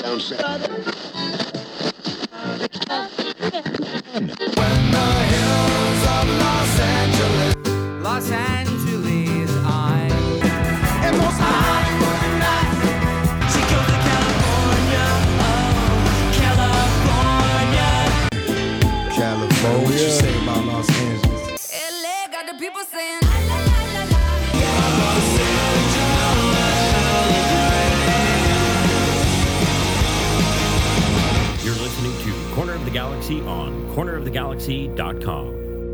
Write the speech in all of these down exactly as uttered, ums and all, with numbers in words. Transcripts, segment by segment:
down south. When the hills of Los Angeles, Los Angeles, I am most high for the night. She goes to California, oh, California. California. What you say about Los Angeles? L A got the people saying, la la la la la. Los Angeles. You're listening to Corner of the Galaxy on corner of the galaxy dot com.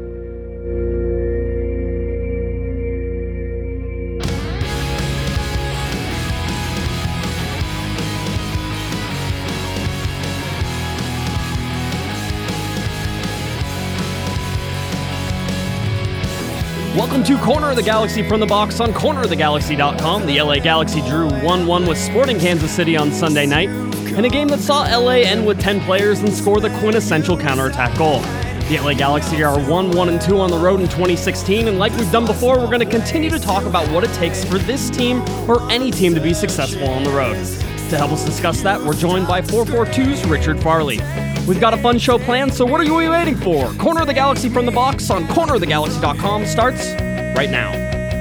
Welcome to Corner of the Galaxy from the box on corner of the galaxy dot com. The L A Galaxy drew one one with Sporting Kansas City on Sunday night, in a game that saw L A end with ten players and score the quintessential counterattack goal. The L A Galaxy are one one and two on the road in twenty sixteen, and like we've done before, we're going to continue to talk about what it takes for this team or any team to be successful on the road. To help us discuss that, we're joined by four forty-two's Richard Farley. We've got a fun show planned, so what are you waiting for? Corner of the Galaxy from the box on corner of the galaxy dot com starts right now.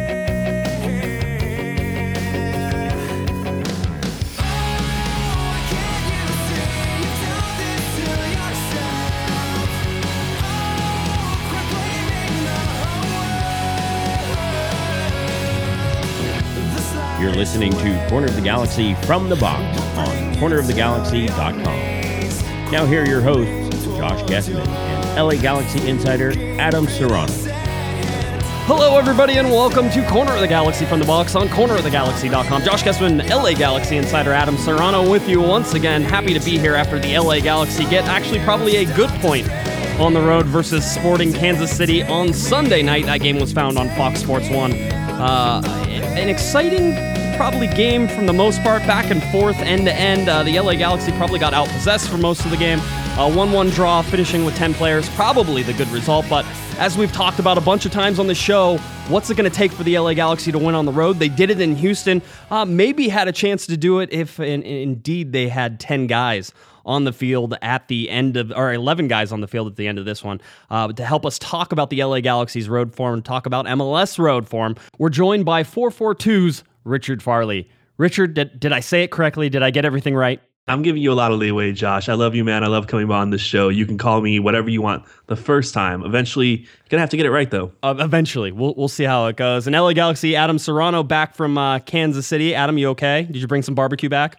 You're listening to Corner of the Galaxy from the box on corner of the galaxy dot com. Now here are your hosts, Josh Gessman and L A Galaxy insider Adam Serrano. Hello everybody and welcome to Corner of the Galaxy from the box on corner of the galaxy dot com. Josh Gessman, L A Galaxy insider Adam Serrano with you once again. Happy to be here after the L A Galaxy get actually probably a good point on the road versus Sporting Kansas City on Sunday night. That game was found on Fox Sports one. Uh, an exciting probably game from the most part, back and forth, end to end. Uh, the L A Galaxy probably got outpossessed for most of the game. A one one draw, finishing with ten players, probably the good result. But as we've talked about a bunch of times on the show, what's it going to take for the L A Galaxy to win on the road? They did it in Houston. Uh, maybe had a chance to do it if in, in, indeed they had ten guys on the field at the end of, or eleven guys on the field at the end of this one. Uh, to help us talk about the L A Galaxy's road form and talk about M L S road form, we're joined by four forty-two's Richard Farley. Richard, did, did I say it correctly? Did I get everything right? I'm giving you a lot of leeway, Josh. I love you, man. I love coming on this show. You can call me whatever you want the first time. Eventually, you're going to have to get it right, though. Uh, eventually. We'll we'll see how it goes. And L A Galaxy, Adam Serrano, back from uh, Kansas City. Adam, you okay? Did you bring some barbecue back?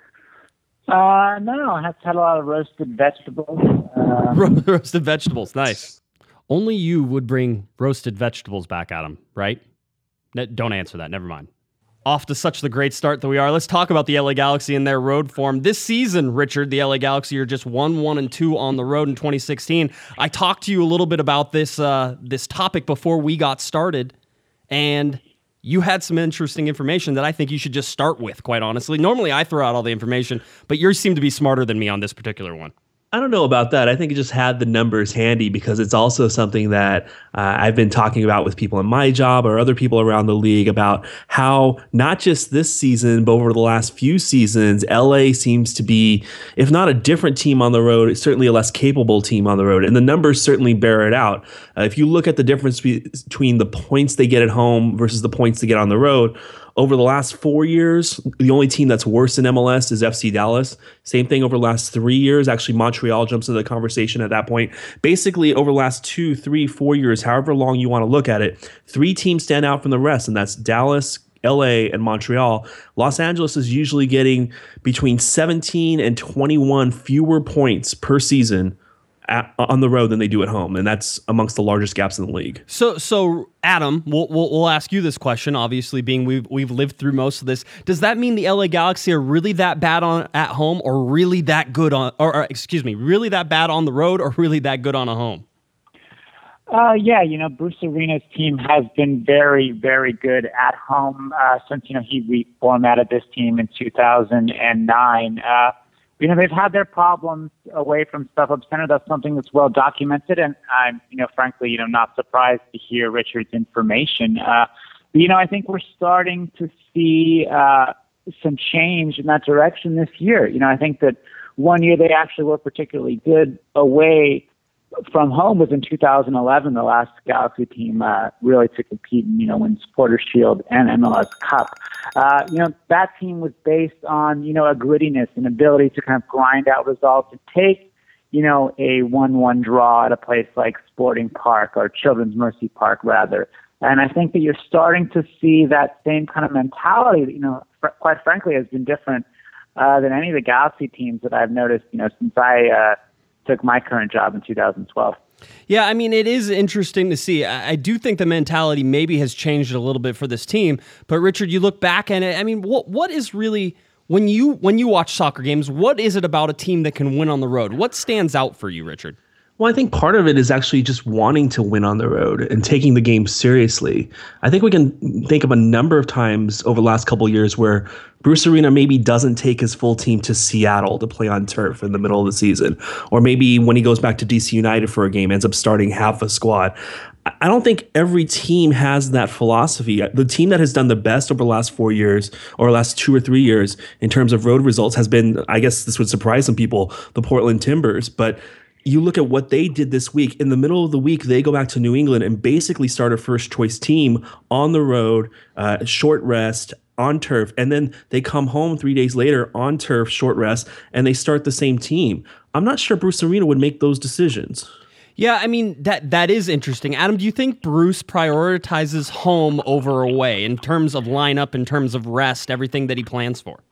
Uh, no, I have had a lot of roasted vegetables. Uh, Ro- roasted vegetables, nice. Only you would bring roasted vegetables back, Adam, right? Ne- don't answer that. Never mind. Off to such the great start that we are. Let's talk about the L A Galaxy and their road form. This season, Richard, the L A Galaxy are just one one and two on the road in twenty sixteen. I talked to you a little bit about this uh, this topic before we got started, and you had some interesting information that I think you should just start with, quite honestly. Normally, I throw out all the information, but you seem to be smarter than me on this particular one. I don't know about that. I think it just had the numbers handy because it's also something that uh, I've been talking about with people in my job or other people around the league about how not just this season, but over the last few seasons, L A seems to be, if not a different team on the road, it's certainly a less capable team on the road. And the numbers certainly bear it out. Uh, if you look at the difference be- between the points they get at home versus the points they get on the road, over the last four years, the only team that's worse than M L S is F C Dallas. Same thing over the last three years. Actually, Montreal jumps into the conversation at that point. Basically, over the last two, three, four years, however long you want to look at it, three teams stand out from the rest, and that's Dallas, L A, and Montreal. Los Angeles is usually getting between seventeen and twenty-one fewer points per season At, on the road than they do at home, and that's amongst the largest gaps in the league. So, so Adam, we'll, we'll we'll ask you this question. Obviously, being we've we've lived through most of this, does that mean the L A Galaxy are really that bad on at home, or really that good on, or, or excuse me, really that bad on the road, or really that good on a home? uh, yeah, you know, Bruce Arena's team has been very, very good at home uh, since you know he reformatted this team in two thousand nine. Uh, You know, they've had their problems away from Stuff Up Center. That's something that's well documented, and I'm, you know, frankly, you know, not surprised to hear Richard's information. Uh, but, you know, I think we're starting to see uh, some change in that direction this year. You know, I think that one year they actually were particularly good away from home was in two thousand eleven, the last Galaxy team uh, really to compete and, you know, win Supporters Shield and M L S Cup. Uh, you know, that team was based on, you know, a grittiness and ability to kind of grind out results and take, you know, a one one draw at a place like Sporting Park or Children's Mercy Park, rather. And I think that you're starting to see that same kind of mentality that, you know, fr- quite frankly, has been different uh, than any of the Galaxy teams that I've noticed, you know, since I uh, took my current job in two thousand twelve. Yeah, I mean, it is interesting to see. I, I do think the mentality maybe has changed a little bit for this team. But Richard, you look back at it, I mean, what what is really, when you when you watch soccer games, what is it about a team that can win on the road? What stands out for you, Richard? Well, I think part of it is actually just wanting to win on the road and taking the game seriously. I think we can think of a number of times over the last couple of years where Bruce Arena maybe doesn't take his full team to Seattle to play on turf in the middle of the season. Or maybe when he goes back to D C United for a game, ends up starting half a squad. I don't think every team has that philosophy. The team that has done the best over the last four years or last two or three years in terms of road results has been, I guess this would surprise some people, the Portland Timbers. But you look at what they did this week. In the middle of the week, they go back to New England and basically start a first-choice team on the road, uh, short rest, on turf, and then they come home three days later on turf, short rest, and they start the same team. I'm not sure Bruce Arena would make those decisions. Yeah, I mean, that that is interesting. Adam, do you think Bruce prioritizes home over away in terms of lineup, in terms of rest, everything that he plans for?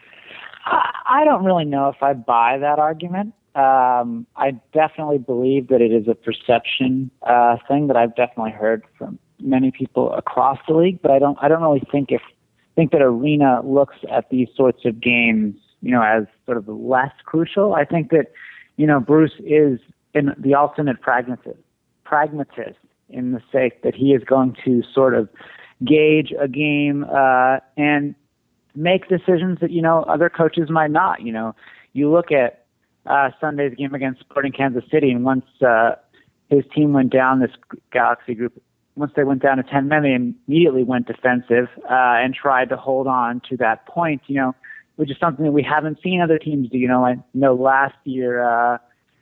I don't really know if I buy that argument. Um, I definitely believe that it is a perception uh, thing that I've definitely heard from many people across the league, but I don't. I don't really think if think that Arena looks at these sorts of games, you know, as sort of less crucial. I think that, you know, Bruce is in the ultimate pragmatist, pragmatist in the sake that he is going to sort of gauge a game uh, and make decisions that, you know, other coaches might not. You know, you look at Uh, Sunday's game against Sporting Kansas City, and once uh, his team went down, this Galaxy group, once they went down to ten men, they immediately went defensive uh, and tried to hold on to that point, you know, which is something that we haven't seen other teams do. You know, I know last year uh,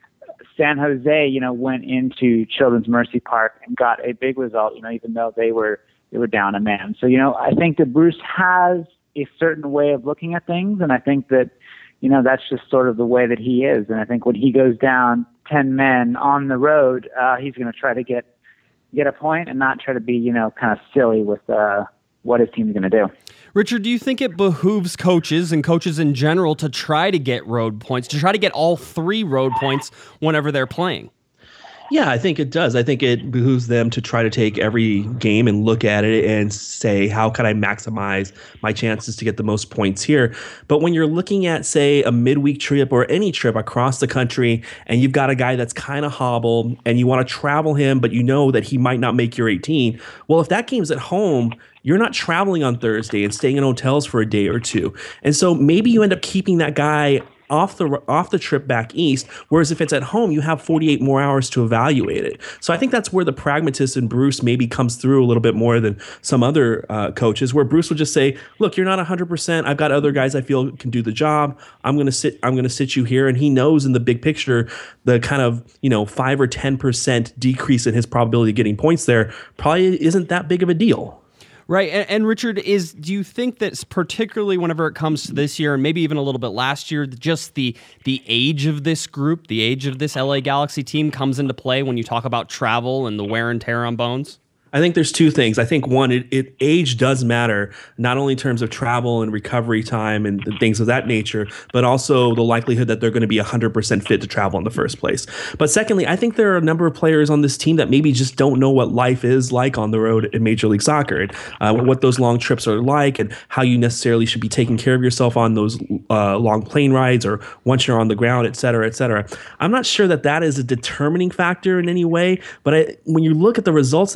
San Jose, you know, went into Children's Mercy Park and got a big result, you know, even though they were they were down a man. So, you know, I think that Bruce has a certain way of looking at things, and I think that, you know, that's just sort of the way that he is. And I think when he goes down ten men on the road, uh, he's going to try to get get a point and not try to be, you know, kind of silly with uh, what his team's going to do. Richard, do you think it behooves coaches and coaches in general to try to get road points, to try to get all three road points whenever they're playing? Yeah, I think it does. I think it behooves them to try to take every game and look at it and say, how can I maximize my chances to get the most points here? But when you're looking at, say, a midweek trip or any trip across the country, and you've got a guy that's kind of hobbled and you want to travel him, but you know that he might not make your eighteen, well, if that game's at home, you're not traveling on Thursday and staying in hotels for a day or two. And so maybe you end up keeping that guy off the off the trip back east, whereas if it's at home, you have forty-eight more hours to evaluate it. So I think that's where the pragmatist in Bruce maybe comes through a little bit more than some other uh, coaches, where Bruce will just say, look, you're not one hundred percent. I've got other guys I feel can do the job. I'm going to sit I'm going to sit you here. And he knows in the big picture, the kind of, you know, five or ten percent decrease in his probability of getting points there probably isn't that big of a deal. Right. And, and Richard, is do you think that particularly whenever it comes to this year and maybe even a little bit last year, just the the age of this group, the age of this L A Galaxy team comes into play when you talk about travel and the wear and tear on bones? I think there's two things. I think one, it, it age does matter, not only in terms of travel and recovery time and things of that nature, but also the likelihood that they're going to be one hundred percent fit to travel in the first place. But secondly, I think there are a number of players on this team that maybe just don't know what life is like on the road in Major League Soccer, and uh, what those long trips are like, and how you necessarily should be taking care of yourself on those uh, long plane rides or once you're on the ground, et cetera, et cetera. I'm not sure that that is a determining factor in any way, but I, when you look at the results that the Galaxy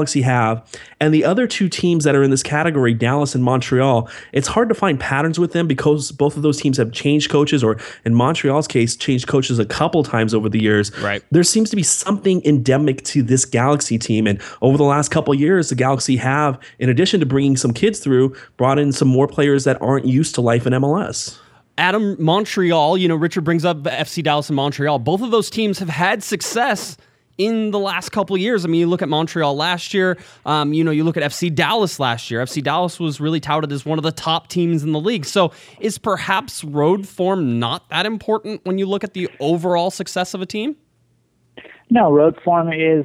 Galaxy have, and the other two teams that are in this category, Dallas and Montreal, it's hard to find patterns with them because both of those teams have changed coaches, or in Montreal's case, changed coaches a couple times over the years. Right. There seems to be something endemic to this Galaxy team, and over the last couple of years, the Galaxy have, in addition to bringing some kids through, brought in some more players that aren't used to life in M L S. Adam, Montreal, you know, Richard brings up F C Dallas and Montreal. Both of those teams have had success in the last couple of years. I mean, you look at Montreal last year, um, you know, you look at F C Dallas last year. F C Dallas was really touted as one of the top teams in the league. So is perhaps road form not that important when you look at the overall success of a team? No, road form is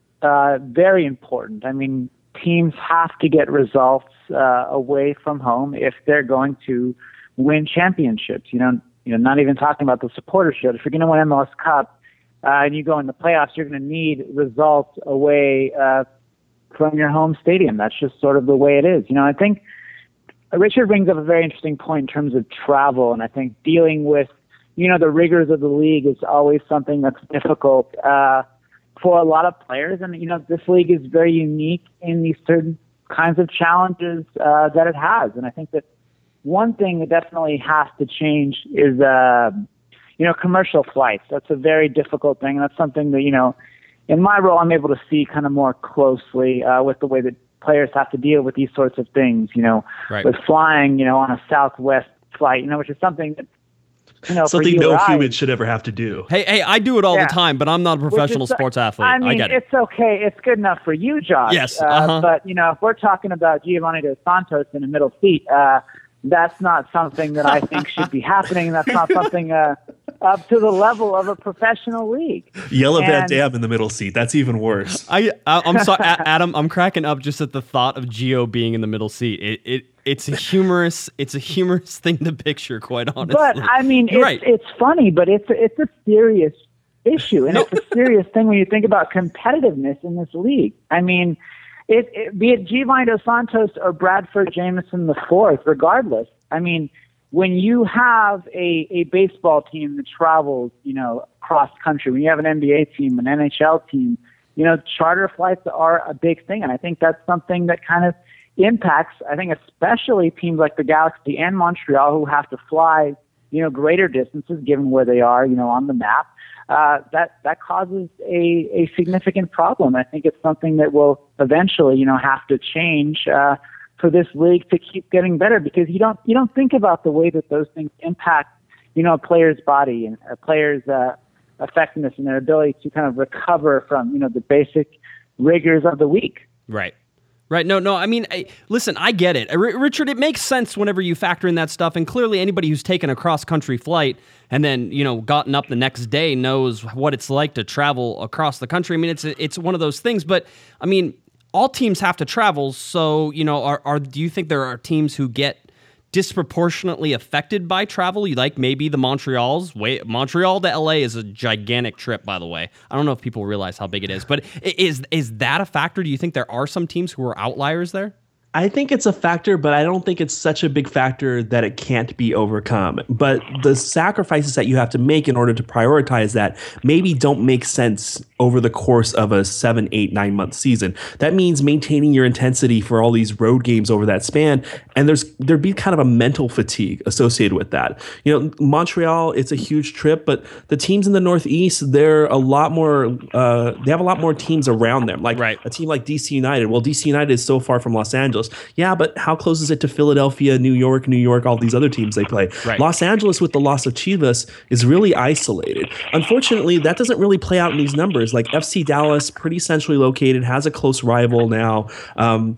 uh, very important. I mean, teams have to get results uh, away from home if they're going to win championships. You know, you know, not even talking about the Supporters Shield. If you're going to win M L S Cup uh, and you go in the playoffs, you're going to need results away uh, from your home stadium. That's just sort of the way it is. You know, I think Richard brings up a very interesting point in terms of travel, and I think dealing with, you know, the rigors of the league is always something that's difficult uh, for a lot of players. And, you know, this league is very unique in these certain kinds of challenges uh, that it has. And I think that one thing that definitely has to change is, uh, you know, commercial flights. That's a very difficult thing. And that's something that, you know, in my role, I'm able to see kind of more closely uh, with the way that players have to deal with these sorts of things, you know, right. with flying, you know, on a Southwest flight, you know, which is something that, you know, something for you no or I, human should ever have to do. Hey, hey, I do it all Yeah. the time, but I'm not a professional Which is- sports athlete. I mean, get it. it's okay. It's good enough for you, Josh. Yes, Uh, uh-huh. But, you know, if we're talking about Giovanni Dos Santos in a middle seat, uh, that's not something that I think should be happening. That's not something uh, up to the level of a professional league. Yellow Van And- Dam in the middle seat. That's even worse. I, I I'm sorry, A- Adam. I'm cracking up just at the thought of Gio being in the middle seat. It it it's a humorous it's a humorous thing to picture, quite honestly. But I mean, You're it's right. it's funny, but it's a, it's a serious issue, and it's a serious thing when you think about competitiveness in this league. I mean, it, it be it Giovanni Dos Santos or Bradford Jameson the fourth, regardless. I mean, when you have a a baseball team that travels, you know, cross country, when you have an N B A team, an N H L team, you know, charter flights are a big thing, and I think that's something that kind of impacts, I think, especially teams like the Galaxy and Montreal who have to fly, you know, greater distances given where they are, you know, on the map. Uh, that that causes a, a significant problem. I think it's something that will eventually, you know, have to change uh, for this league to keep getting better, because you don't you don't think about the way that those things impact, you know, a player's body and a player's uh, effectiveness and their ability to kind of recover from, you know, the basic rigors of the week. Right. Right. No, no. I mean, I, listen, I get it. R- Richard, it makes sense whenever you factor in that stuff. And clearly anybody who's taken a cross-country flight and then, you know, gotten up the next day knows what it's like to travel across the country. I mean, it's a, it's one of those things. But, I mean, all teams have to travel. So, you know, are, are do you think there are teams who get disproportionately affected by travel? You like maybe the Montreals. Way, Montreal to L A is a gigantic trip, by the way. I don't know if people realize how big it is, but i- is is that a factor? Do you think there are some teams who are outliers there? I think it's a factor, but I don't think it's such a big factor that it can't be overcome. But the sacrifices that you have to make in order to prioritize that maybe don't make sense over the course of a seven, eight, nine month season. That means maintaining your intensity for all these road games over that span. And there's there'd be kind of a mental fatigue associated with that. You know, Montreal, it's a huge trip, but the teams in the Northeast, they're a lot more, uh, they have a lot more teams around them. Like Right. a team like D C United. Well, D C United is so far from Los Angeles. Yeah, but how close is it to Philadelphia, New York, New York, all these other teams they play? Right. Los Angeles, with the loss of Chivas, is really isolated. Unfortunately, that doesn't really play out in these numbers. Like F C Dallas, pretty centrally located, has a close rival now. Um,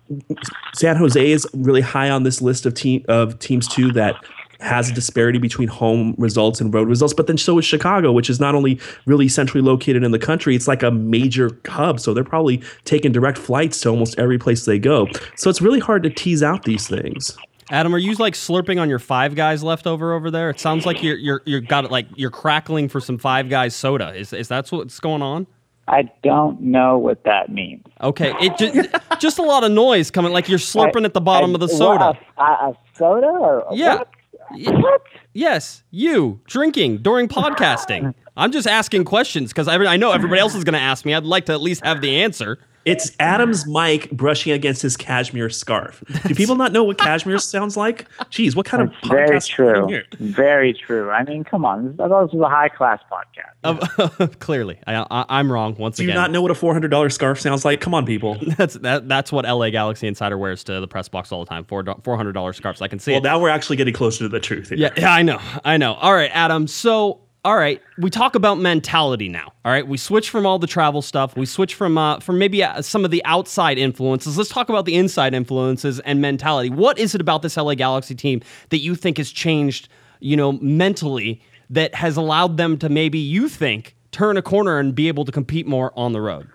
San Jose is really high on this list of team of teams too that has a disparity between home results and road results. But then so is Chicago, which is not only really centrally located in the country, it's like a major hub. So they're probably taking direct flights to almost every place they go. So it's really hard to tease out these things. Adam, are you like slurping on your Five Guys leftover over there? It sounds like you're you're you're got it like you're crackling for some Five Guys soda. Is is that what's going on? I don't know what that means. Okay, it just just a lot of noise coming, like you're slurping I- at the bottom I- of the what, soda. A, a, a soda or Yeah. what? Y- What? Yes, you drinking during podcasting. I'm just asking questions because I, I know everybody else is going to ask me. I'd like to at least have the answer. It's Adam's mic brushing against his cashmere scarf. Do people not know what cashmere sounds like? Jeez, what kind of That's very podcast are you doing true. here? Very true. I mean, come on. This, I thought this was a high class podcast. Uh, clearly, I, I, I'm wrong once Do you again. not know what a four hundred dollars scarf sounds like? Come on, people. That's that, that's what L A Galaxy Insider wears to the press box all the time. Four four hundred dollars scarves. I can see Well, it. now we're actually getting closer to the truth here. Yeah, yeah, I know, I know. All right, Adam. So, all right, we talk about mentality now. All right, we switch from all the travel stuff. We switch from uh, from maybe uh, some of the outside influences. Let's talk about the inside influences and mentality. What is it about this L A Galaxy team that you think has changed, you know, mentally that has allowed them to maybe you think turn a corner and be able to compete more on the road?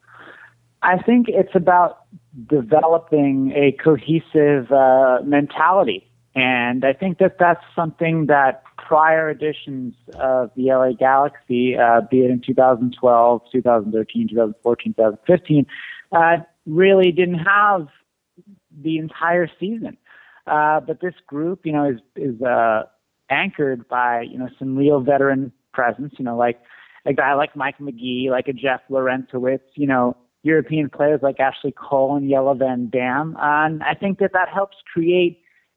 I think it's about developing a cohesive uh, mentality. And I think that that's something that prior editions of the L A Galaxy, uh, be it in two thousand twelve, two thousand thirteen, two thousand fourteen, two thousand fifteen, uh, really didn't have the entire season. Uh, but this group, you know, is is uh, anchored by, you know, some real veteran presence, you know, like a guy like Mike McGee, like a Jeff Laurentowicz, you know, European players like Ashley Cole and Jelle Van Dam. And I think that that helps create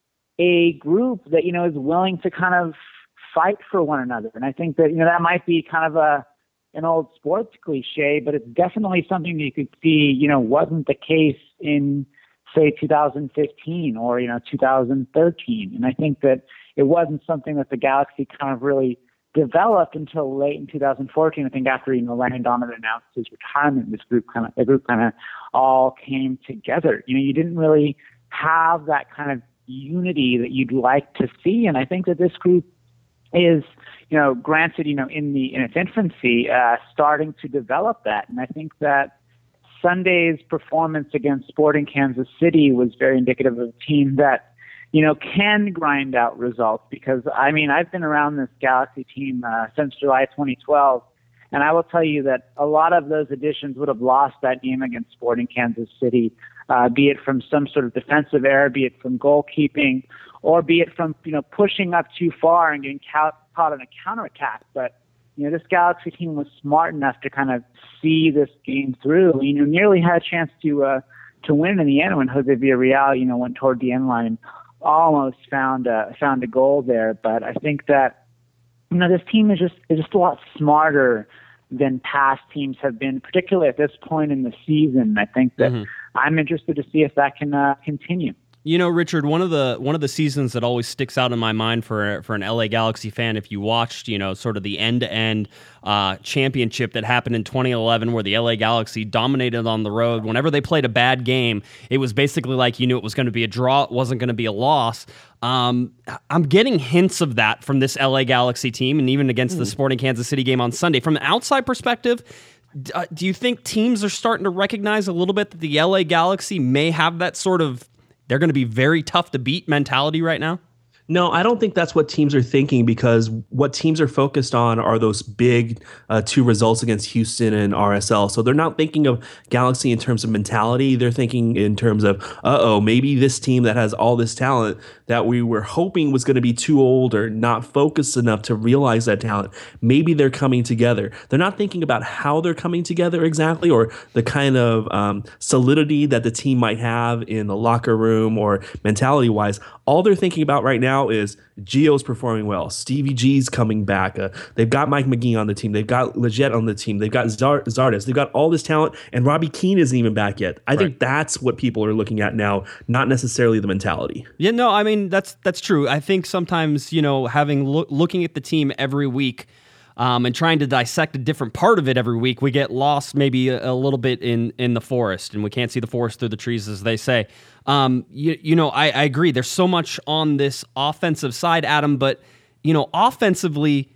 a group that, you know, is willing to kind of fight for one another. And I think that, you know, that might be kind of a an old sports cliche, but it's definitely something that you could see, you know, wasn't the case in, say, two thousand fifteen or, you know, two thousand thirteen. And I think that it wasn't something that the Galaxy kind of really developed until late in two thousand fourteen. I think after, you know, Landon Donovan announced his retirement, this group kind of, the group kind of all came together. You know, you didn't really have that kind of unity that you'd like to see. And I think that this group is, you know, granted, you know, in the in its infancy, uh, starting to develop that. And I think that Sunday's performance against Sporting Kansas City was very indicative of a team that, you know, can grind out results. Because, I mean, I've been around this Galaxy team uh, since July twenty twelve, and I will tell you that a lot of those additions would have lost that game against Sporting Kansas City, uh, be it from some sort of defensive error, be it from goalkeeping, or be it from, you know, pushing up too far and getting caught, caught on a counterattack. But, you know, this Galaxy team was smart enough to kind of see this game through. You know, nearly had a chance to uh, to win in the end when Jose Villarreal, you know, went toward the end line and almost found a, found a goal there. But I think that, you know, this team is just is just a lot smarter than past teams have been, particularly at this point in the season. I think that mm-hmm. I'm interested to see if that can uh, continue. You know, Richard, one of the one of the seasons that always sticks out in my mind for for an L A Galaxy fan, if you watched, you know, sort of the end-to-end uh, championship that happened in twenty eleven, where the L A Galaxy dominated on the road. Whenever they played a bad game, it was basically like you knew it was going to be a draw, it wasn't going to be a loss. Um, I'm getting hints of that from this L A Galaxy team, and even against mm. the Sporting Kansas City game on Sunday. From an outside perspective, uh, do you think teams are starting to recognize a little bit that the L A Galaxy may have that sort of they're going to be very tough to beat mentality right now? No, I don't think that's what teams are thinking, because what teams are focused on are those big uh, two results against Houston and R S L. So they're not thinking of Galaxy in terms of mentality. They're thinking in terms of, uh-oh, maybe this team that has all this talent that we were hoping was going to be too old or not focused enough to realize that talent, maybe they're coming together. They're not thinking about how they're coming together exactly, or the kind of um, solidity that the team might have in the locker room or mentality-wise. All they're thinking about right now is Gio's performing well. Stevie G's coming back. Uh, they've got Mike McGee on the team. They've got Leggett on the team. They've got Zard- Zardes. They've got all this talent, and Robbie Keane isn't even back yet. I right. think that's what people are looking at now, not necessarily the mentality. Yeah, no, I mean, that's that's true. I think sometimes, you know, having lo- looking at the team every week um, and trying to dissect a different part of it every week, we get lost maybe a, a little bit in, in the forest, and we can't see the forest through the trees, as they say. Um, you, you know, I, I agree. There's so much on this offensive side, Adam, but, you know, offensively,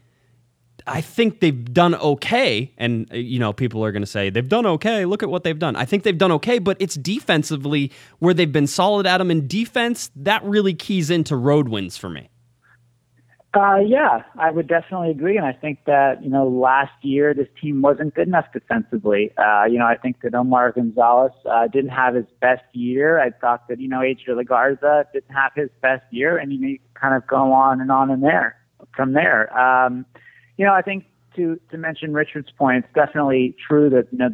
I think they've done okay. And, you know, people are going to say they've done okay. Look at what they've done. I think they've done okay, but it's defensively where they've been solid, Adam. And defense, that really keys into road wins for me. Uh, yeah, I would definitely agree. And I think that, you know, last year this team wasn't good enough defensively. Uh, you know, I think that Omar Gonzalez uh, didn't have his best year. I thought that, you know, Adriel Lagarza didn't have his best year. And, you know, you kind of go on and on and there from there. Um, you know, I think to, to mention Richard's point, it's definitely true that, you know,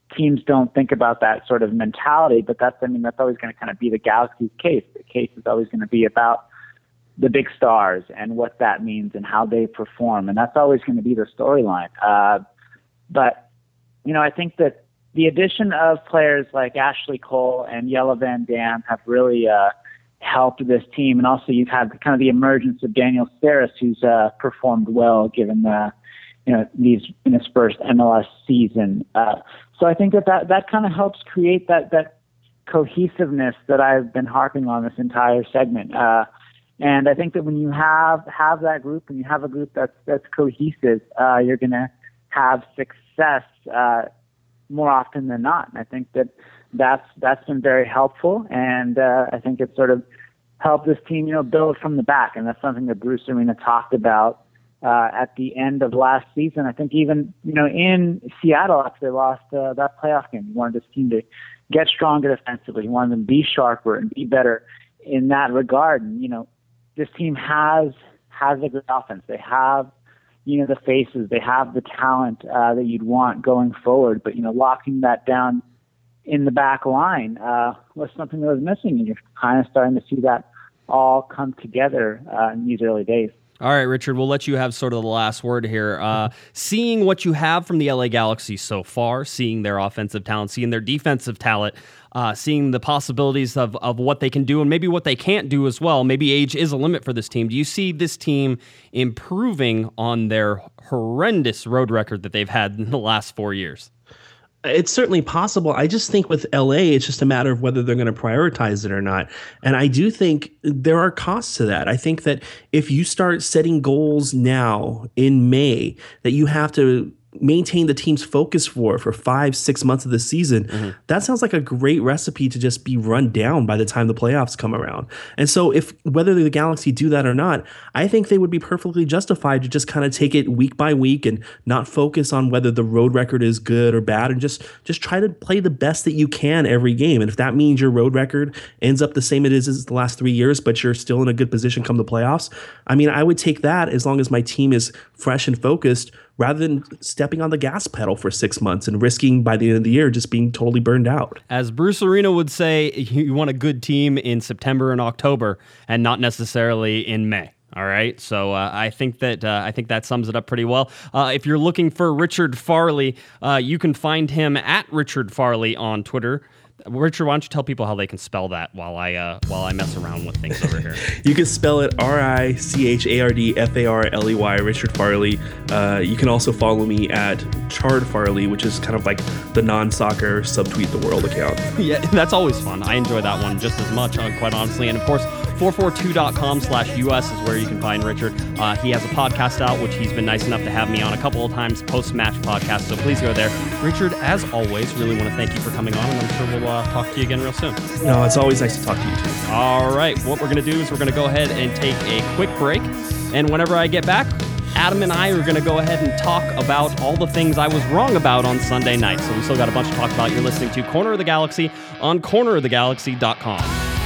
teams don't think about that sort of mentality, but that's, I mean, that's always going to kind of be the Galaxy's case. The case is always going to be about the big stars and what that means and how they perform. And that's always going to be the storyline. Uh, but, you know, I think that the addition of players like Ashley Cole and Jelle Van Dam have really uh, helped this team. And also you've had the, kind of the emergence of Daniel Steres, who's uh, performed well given the, you know, these in his first M L S season. Uh, so I think that that, that kind of helps create that, that cohesiveness that I've been harping on this entire segment. Uh, and I think that when you have, have that group and you have a group that's, that's cohesive, uh, you're going to have success uh, more often than not. And I think that that's, that's been very helpful. And uh, I think it's sort of helped this team, you know, build from the back. And that's something that Bruce Arena talked about Uh, at the end of last season. I think even, you know, in Seattle after they lost uh, that playoff game, he wanted this team to get stronger defensively. He wanted them to be sharper and be better in that regard. And, you know, this team has has a good offense. They have, you know, the faces. They have the talent uh, that you'd want going forward. But, you know, locking that down in the back line uh, was something that was missing. And you're kind of starting to see that all come together uh, in these early days. All right, Richard, we'll let you have sort of the last word here. Uh, seeing what you have from the L A Galaxy so far, seeing their offensive talent, seeing their defensive talent, uh, seeing the possibilities of, of what they can do and maybe what they can't do as well. Maybe age is a limit for this team. Do you see this team improving on their horrendous road record that they've had in the last four years? It's certainly possible. I just think with L A, it's just a matter of whether they're going to prioritize it or not. And I do think there are costs to that. I think that if you start setting goals now in May that you have to maintain the team's focus for for five, six months of the season, mm-hmm. that sounds like a great recipe to just be run down by the time the playoffs come around. And so if whether the Galaxy do that or not, I think they would be perfectly justified to just kind of take it week by week and not focus on whether the road record is good or bad and just just try to play the best that you can every game. And if that means your road record ends up the same it is as the last three years, but you're still in a good position come the playoffs, I mean, I would take that as long as my team is fresh and focused, rather than stepping on the gas pedal for six months and risking by the end of the year just being totally burned out. As Bruce Arena would say, you want a good team in September and October and not necessarily in May. All right, so uh, I think that uh, I think that sums it up pretty well. Uh, if you're looking for Richard Farley, uh, you can find him at Richard Farley on Twitter. Richard, why don't you tell people how they can spell that while I uh, while I mess around with things over here? You can spell it R I C H A R D F A R L E Y, Richard Farley. Uh, you can also follow me at Chard Farley, which is kind of like the non-soccer subtweet the world account. Yeah, that's always fun. I enjoy that one just as much, uh, quite honestly. And of course, four forty-two dot com slash U S is where you can find Richard. Uh, he has a podcast out, which he's been nice enough to have me on a couple of times, post-match podcast, so please go there. Richard, as always, really want to thank you for coming on, and I'm sure we'll uh, talk to you again real soon. No, it's always nice to talk to you too. All right, what we're going to do is we're going to go ahead and take a quick break, and whenever I get back, Adam and I are going to go ahead and talk about all the things I was wrong about on Sunday night. So we still got a bunch to talk about. You're listening to Corner of the Galaxy on corner of the galaxy dot com.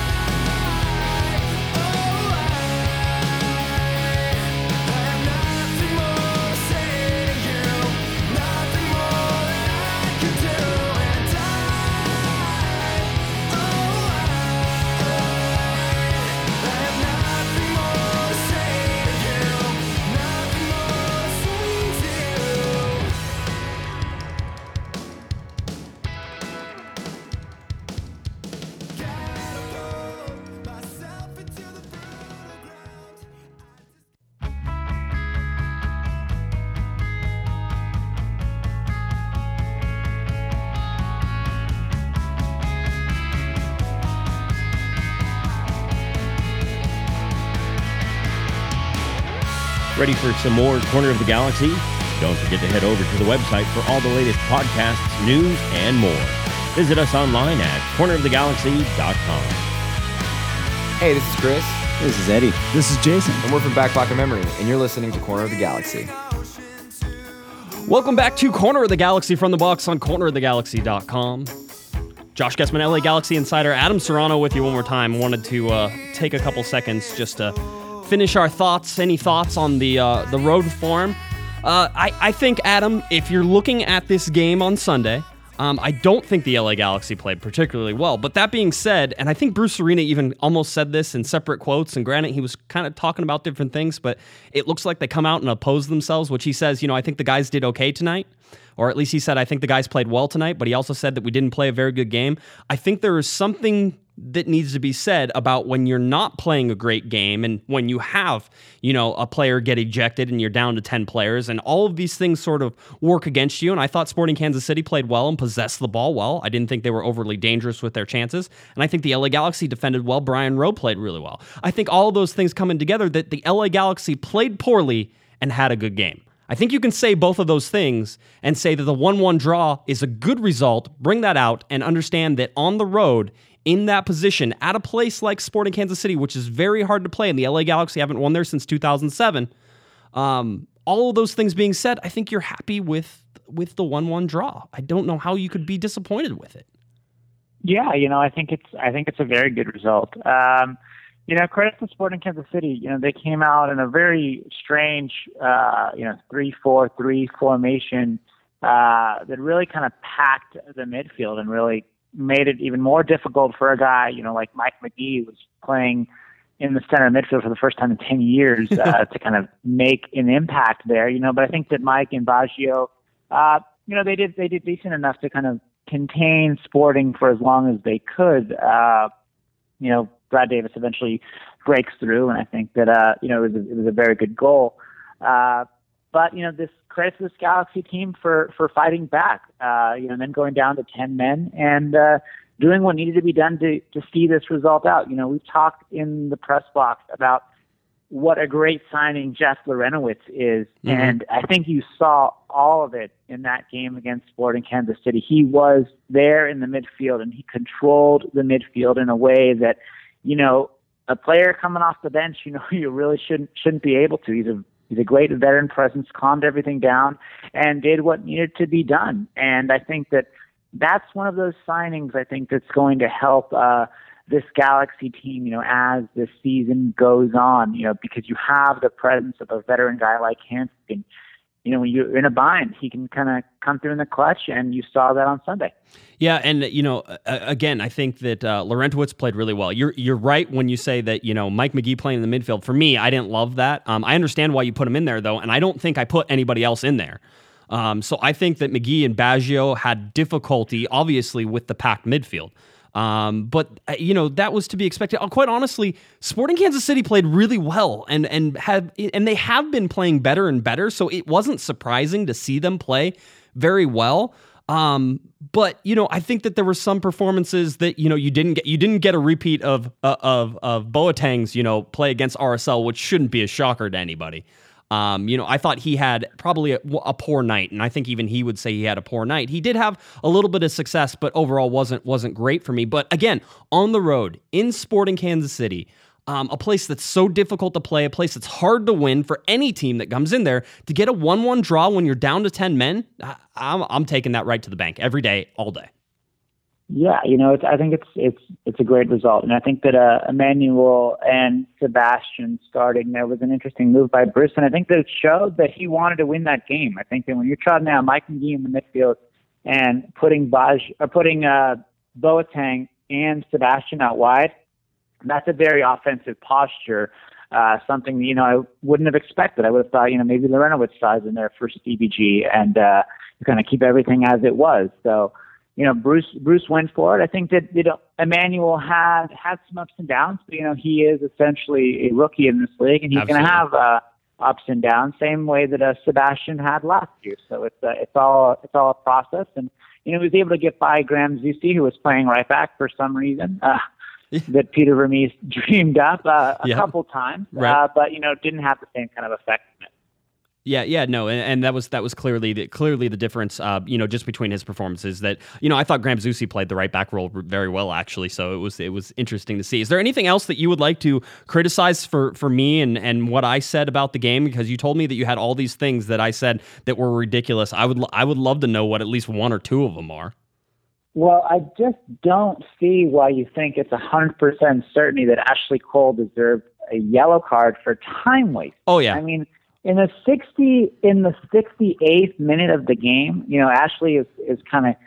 Ready for some more Corner of the Galaxy? Don't forget to head over to the website for all the latest podcasts, news, and more. Visit us online at corner of the galaxy dot com. Hey, this is Chris. This is Eddie. This is Jason. And we're from Back Pocket Memory, and you're listening to Corner of the Galaxy. Welcome back to Corner of the Galaxy from the box on corner of the galaxy dot com. Josh Guessman, L A Galaxy insider, Adam Serrano with you one more time. Wanted to uh, take a couple seconds just to finish our thoughts. Any thoughts on the uh, the road form? Uh, I, I think, Adam, if you're looking at this game on Sunday, Um, I don't think the L A Galaxy played particularly well. But that being said, and I think Bruce Arena even almost said this in separate quotes, and granted, he was kind of talking about different things, but it looks like they come out and oppose themselves, which he says, you know, I think the guys did okay tonight. Or at least he said, I think the guys played well tonight, but he also said that we didn't play a very good game. I think there is something that needs to be said about when you're not playing a great game and when you have, you know, a player get ejected and you're down to ten players and all of these things sort of work against you. And I thought Sporting Kansas City played well and possessed the ball well. I didn't think they were overly dangerous with their chances. And I think the L A Galaxy defended well. Brian Rowe played really well. I think all of those things coming together that the L A Galaxy played poorly and had a good game. I think you can say both of those things and say that the one one draw is a good result, bring that out, and understand that on the road, in that position, at a place like Sporting Kansas City, which is very hard to play, and the L A Galaxy haven't won there since two thousand seven, um, all of those things being said, I think you're happy with with the one one draw. I don't know how you could be disappointed with it. Yeah, you know, I think it's I think it's a very good result. Um, you know, credit to Sporting Kansas City. You know, they came out in a very strange, uh, you know, three four three formation uh, that really kind of packed the midfield and really made it even more difficult for a guy, you know, like Mike Magee, who was playing in the center midfield for the first time in ten years uh, to kind of make an impact there, you know. But I think that Mike and Baggio, uh, you know, they did they did decent enough to kind of contain Sporting for as long as they could. Uh, you know, Brad Davis eventually breaks through, and I think that, uh, you know, it was, a, it was a very good goal. Uh, but, you know, this credit to this Galaxy team for, for fighting back, uh, you know, and then going down to ten men and uh, doing what needed to be done to, to see this result out. You know, we've talked in the press box about what a great signing Jeff Larentowicz is, mm-hmm. and I think you saw all of it in that game against Sporting Kansas City. He was there in the midfield, and he controlled the midfield in a way that, you know, a player coming off the bench, you know, you really shouldn't shouldn't be able to. He's a he's a great veteran presence, calmed everything down, and did what needed to be done. And I think that that's one of those signings I think that's going to help uh, this Galaxy team, you know, as the season goes on, you know, because you have the presence of a veteran guy like Hansen. You know, when you're in a bind, he can kind of come through in the clutch, and you saw that on Sunday. Yeah, and, you know, again, I think that uh, Larentowicz played really well. You're you're right when you say that, you know, Mike Magee playing in the midfield. For me, I didn't love that. Um, I understand why you put him in there, though, and I don't think I put anybody else in there. Um, so I think that Magee and Baggio had difficulty, obviously, with the packed midfield. Um, but, uh, you know, that was to be expected. Uh, quite honestly, Sporting Kansas City played really well and and had and they have been playing better and better. So it wasn't surprising to see them play very well. Um, but, you know, I think that there were some performances that, you know, you didn't get you didn't get a repeat of uh, of of Boateng's, you know, play against R S L, which shouldn't be a shocker to anybody. Um, you know, I thought he had probably a, a poor night, and I think even he would say he had a poor night. He did have a little bit of success, but overall wasn't wasn't great for me. But again, on the road in Sporting Kansas City, um, a place that's so difficult to play, a place that's hard to win for any team that comes in there, to get a one one draw when you're down to ten men, I, I'm, I'm taking that right to the bank every day, all day. Yeah, you know, it's, I think it's it's it's a great result, and I think that uh, Emmanuel and Sebastian starting there was an interesting move by Bruce, and I think that it showed that he wanted to win that game. I think that when you're trotting out Mike Magee in the midfield and putting Baj or putting uh, Boateng and Sebastian out wide, that's a very offensive posture. Uh, something you know I wouldn't have expected. I would have thought you know maybe Larentowicz size in there for Stevie G and uh, kind of keep everything as it was. So. You know, Bruce Bruce went for it. I think that you know Emmanuel had had some ups and downs, but you know he is essentially a rookie in this league, and he's going to have uh, ups and downs, same way that uh, Sebastian had last year. So it's uh, it's all it's all a process, and you know he was able to get by Graham Zusi, who was playing right back for some reason uh, that Peter Vermees dreamed up uh, a yeah. couple times, right. uh, but you know didn't have the same kind of effect. Yeah, yeah, no, and, and that was that was clearly the, clearly the difference, uh, you know, just between his performances. That you know, I thought Graham Zusi played the right back role very well, actually. So it was it was interesting to see. Is there anything else that you would like to criticize for for me and and what I said about the game? Because you told me that you had all these things that I said that were ridiculous. I would I would love to know what at least one or two of them are. Well, I just don't see why you think it's a hundred percent certainty that Ashley Cole deserved a yellow card for time waste. Oh yeah, I mean. In the sixty, in the sixty-eighth minute of the game, you know, Ashley is, is kind of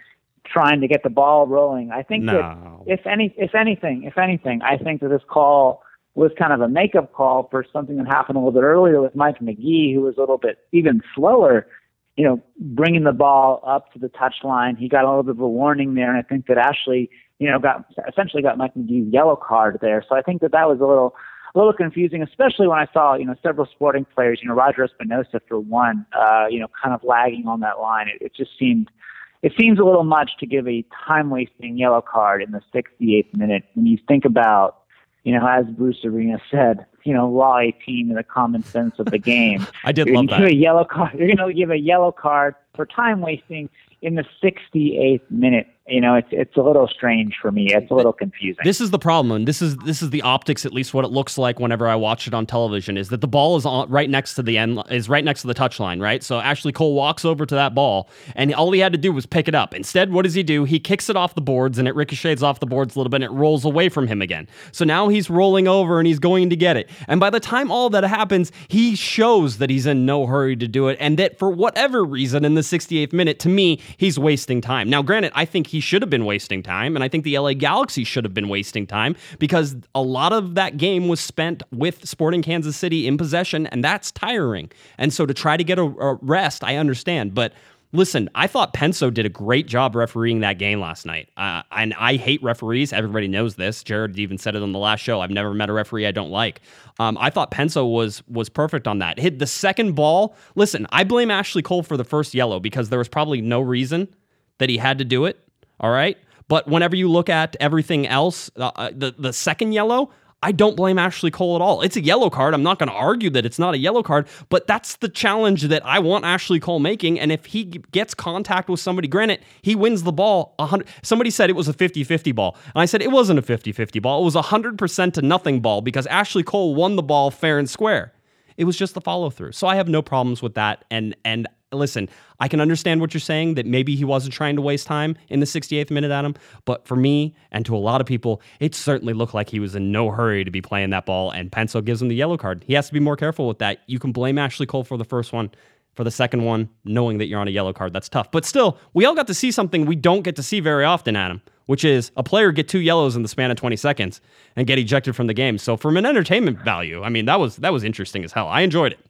trying to get the ball rolling. I think No. that if any, if anything, if anything, I think that this call was kind of a makeup call for something that happened a little bit earlier with Mike McGee, who was a little bit even slower, you know, bringing the ball up to the touchline. He got a little bit of a warning there, and I think that Ashley, you know, got essentially got Mike McGee's yellow card there. So I think that that was a little, a little confusing, especially when I saw, you know, several Sporting players, you know, Roger Espinosa for one, uh, you know, kind of lagging on that line. It, it just seemed, it seems a little much to give a time-wasting yellow card in the sixty-eighth minute when you think about, you know, as Bruce Arena said, you know, law eighteen and the common sense of the game. I did you're love gonna that. Give a yellow card, you're going to give a yellow card for time wasting in the sixty-eighth minute. You know, it's it's a little strange for me. It's a little confusing. This is the problem, and this is this is the optics, at least what it looks like whenever I watch it on television, is that the ball is on, right next to the end, is right next to the touchline, right? So Ashley Cole walks over to that ball, and all he had to do was pick it up. Instead, what does he do? He kicks it off the boards, and it ricochets off the boards a little bit, and it rolls away from him again. So now he's rolling over, and he's going to get it. And by the time all that happens, he shows that he's in no hurry to do it, and that for whatever reason, in the sixty-eighth minute, to me, he's wasting time. Now, granted, I think he should have been wasting time, and I think the L A Galaxy should have been wasting time because a lot of that game was spent with Sporting Kansas City in possession, and that's tiring. And so to try to get a, a rest, I understand, but listen, I thought Penso did a great job refereeing that game last night. Uh, and I hate referees. Everybody knows this. Jared even said it on the last show. I've never met a referee I don't like. Um, I thought Penso was was perfect on that. Hit the second ball. Listen, I blame Ashley Cole for the first yellow because there was probably no reason that he had to do it. All right? But whenever you look at everything else, uh, the, the second yellow, I don't blame Ashley Cole at all. It's a yellow card. I'm not going to argue that it's not a yellow card, but that's the challenge that I want Ashley Cole making. And if he gets contact with somebody, granted, he wins the ball one hundred. Somebody said it was a fifty-fifty ball. And I said it wasn't a fifty-fifty ball. It was a one hundred percent to nothing ball because Ashley Cole won the ball fair and square. It was just the follow through. So I have no problems with that. And, and, listen, I can understand what you're saying, that maybe he wasn't trying to waste time in the sixty-eighth minute, Adam. But for me and to a lot of people, it certainly looked like he was in no hurry to be playing that ball, and Penso gives him the yellow card. He has to be more careful with that. You can blame Ashley Cole for the first one. For the second one, knowing that you're on a yellow card, that's tough. But still, we all got to see something we don't get to see very often, Adam, which is a player get two yellows in the span of twenty seconds and get ejected from the game. So from an entertainment value, I mean, that was that was interesting as hell. I enjoyed it.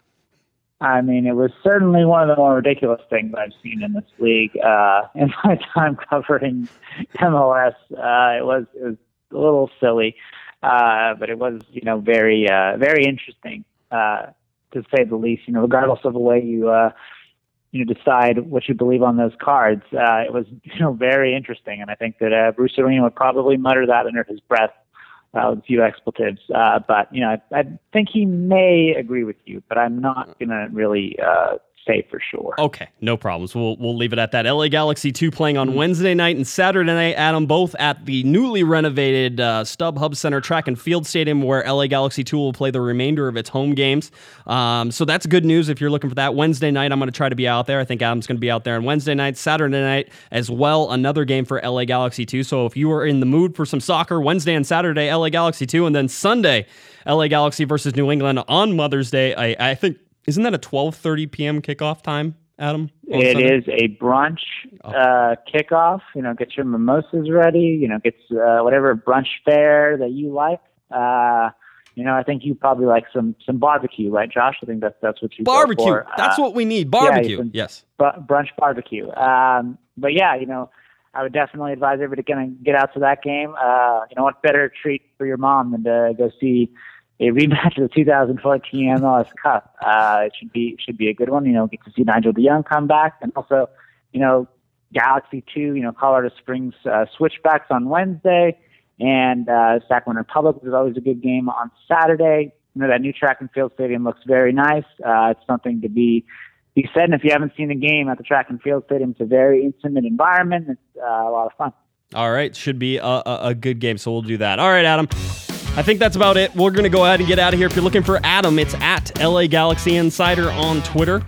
I mean, it was certainly one of the more ridiculous things I've seen in this league. Uh, in my time covering M L S, uh, it was it was a little silly, uh, but it was, you know, very uh, very interesting, uh, to say the least. You know, regardless of the way you uh, you know decide what you believe on those cards, uh, it was, you know, very interesting, and I think that uh, Bruce Arena would probably mutter that under his breath. Uh, with a few expletives, uh, but you know, I, I think he may agree with you, but I'm not gonna really uh, say for sure. Okay, no problems. We'll we'll leave it at that. L A Galaxy two playing on Wednesday night and Saturday night, Adam, both at the newly renovated uh, StubHub Center Track and Field Stadium, where L A Galaxy two will play the remainder of its home games. Um, so that's good news if you're looking for that. Wednesday night, I'm going to try to be out there. I think Adam's going to be out there on Wednesday night, Saturday night as well. Another game for L A Galaxy two. So if you are in the mood for some soccer, Wednesday and Saturday, L A Galaxy two, and then Sunday, L A Galaxy versus New England on Mother's Day. I, I think. Isn't that a twelve thirty p.m. kickoff time, Adam? It Sunday? is a brunch uh, kickoff. You know, get your mimosas ready. You know, get uh, whatever brunch fare that you like. Uh, you know, I think you probably like some some barbecue, right, Josh? I think that's that's what you barbecue. Go for. That's uh, what we need. Barbecue. Yeah, yes. Br- brunch barbecue. Um, but yeah, you know, I would definitely advise everybody to get out to that game. Uh, you know, what better treat for your mom than to go see a rematch of the two thousand fourteen M L S Cup. Uh, it should be should be a good one. You know, get to see Nigel DeYoung come back, and also, you know, Galaxy two. You know, Colorado Springs uh, Switchbacks on Wednesday, and uh, Sacramento Republic is always a good game on Saturday. You know, that new track and field stadium looks very nice. Uh, it's something to be be said. And if you haven't seen a game at the track and field stadium, it's a very intimate environment. It's uh, a lot of fun. All right, should be a, a, a good game. So we'll do that. All right, Adam. I think that's about it. We're going to go ahead and get out of here. If you're looking for Adam, it's at L A Galaxy Insider on Twitter.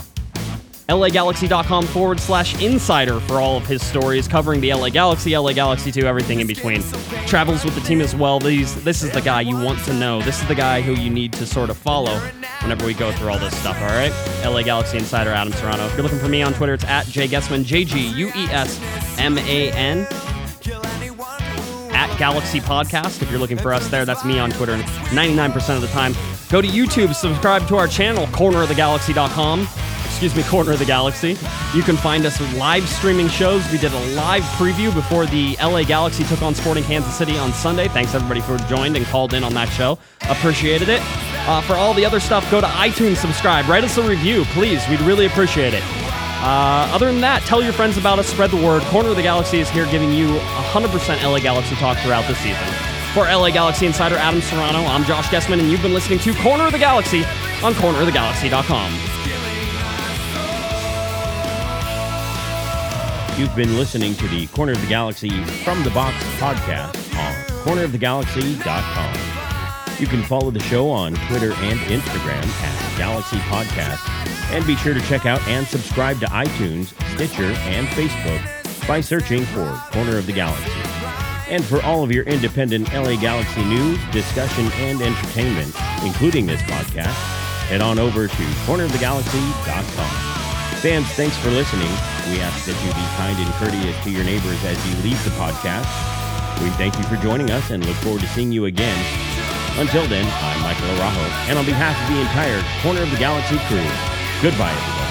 LAGalaxy.com forward slash insider for all of his stories covering the L A Galaxy, L A Galaxy two, everything in between. Travels with the team as well. These, this is the guy you want to know. This is the guy who you need to sort of follow whenever we go through all this stuff, all right? L A Galaxy Insider, Adam Serrano. If you're looking for me on Twitter, it's at Jay Guessman, J G U E S M A N, at Galaxy Podcast. If you're looking for us there, that's me on Twitter ninety-nine percent of the time. Go to YouTube, subscribe to our channel, corner of the galaxy dot com. Excuse me, Corner of the Galaxy. You can find us live streaming shows. We did a live preview before the L A Galaxy took on Sporting Kansas City on Sunday. Thanks everybody for joined and called in on that show. Appreciated it. Uh, for all the other stuff, go to iTunes, subscribe, write us a review, please. We'd really appreciate it. Uh, other than that, tell your friends about us, spread the word. Corner of the Galaxy is here giving you one hundred percent L A Galaxy talk throughout the season. For L A Galaxy insider Adam Serrano, I'm Josh Gessman, and you've been listening to Corner of the Galaxy on corner of the galaxy dot com. You've been listening to the Corner of the Galaxy From the Box podcast on corner of the galaxy dot com. You can follow the show on Twitter and Instagram at Galaxy Podcast, and be sure to check out and subscribe to iTunes, Stitcher, and Facebook by searching for Corner of the Galaxy. And for all of your independent L A Galaxy news, discussion, and entertainment, including this podcast, head on over to corner of the galaxy dot com. Fans, thanks for listening. We ask that you be kind and courteous to your neighbors as you leave the podcast. We thank you for joining us and look forward to seeing you again. Until then, I'm Michael Araujo, and on behalf of the entire Corner of the Galaxy crew, goodbye, everybody.